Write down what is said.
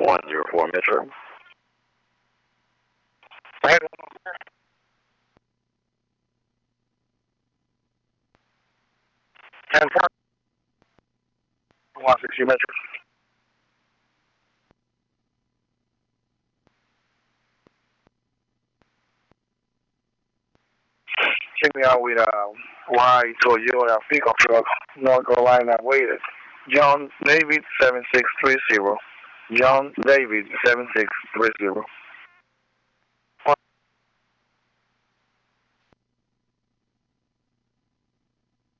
104 Metro. I had 10-4, 160 Metro. Check me out with Y Toyota pickup truck, North Carolina, waited. John David 7630. John David 7630.